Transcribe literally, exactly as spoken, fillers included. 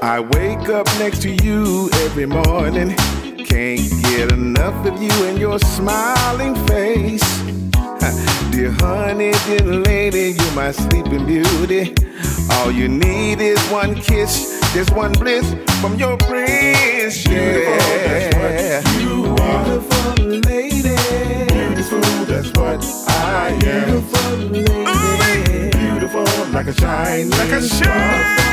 I wake up next to you every morning. Can't get enough of you and your smiling face. Dear honey, dear lady, you're my sleeping beauty. All you need is one kiss, just one bliss from your prince. Yeah, that's what you are. Beautiful lady. Beautiful, that's what I am. Beautiful lady. Beautiful like a shining like a star.